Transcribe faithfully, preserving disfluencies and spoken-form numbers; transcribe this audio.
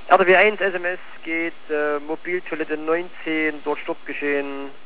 R W eins S M S geht, äh, Mobiltoilette neunzehn, dort Stopp geschehen.